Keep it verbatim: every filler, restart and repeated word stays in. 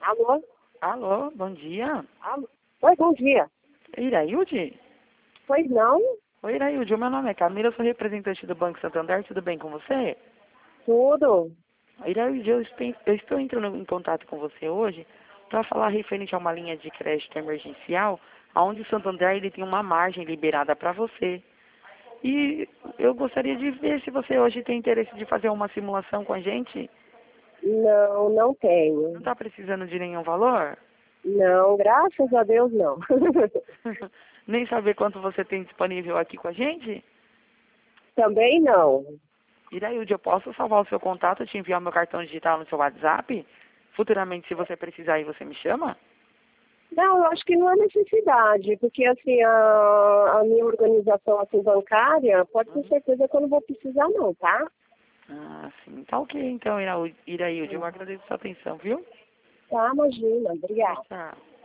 Alô? Alô, bom dia. Alô? Oi, bom dia. Irailde? Pois não? Oi, Irailde, o meu nome é Camila, eu sou representante do Banco Santander, tudo bem com você? Tudo. Irailde, eu estou, eu estou entrando em contato com você hoje para falar referente a uma linha de crédito emergencial, onde o Santander ele tem uma margem liberada para você. E eu gostaria de ver se você hoje tem interesse de fazer uma simulação com a gente. Não, não Não tenho. está precisando de nenhum valor? Não, graças a Deus não. Nem saber quanto você tem disponível aqui com a gente? Também não. Irailde, eu posso salvar o seu contato, te enviar meu cartão digital no seu WhatsApp? Futuramente, se você precisar, aí você me chama? Não, eu acho que não há necessidade, porque assim, a, a minha organização assim, bancária, pode ter certeza que eu não vou precisar não, tá? Ah, sim. Tá ok, então, Irailde. Eu agradeço a sua atenção, viu? Tá, imagina. Tchau, Obrigada. tchau.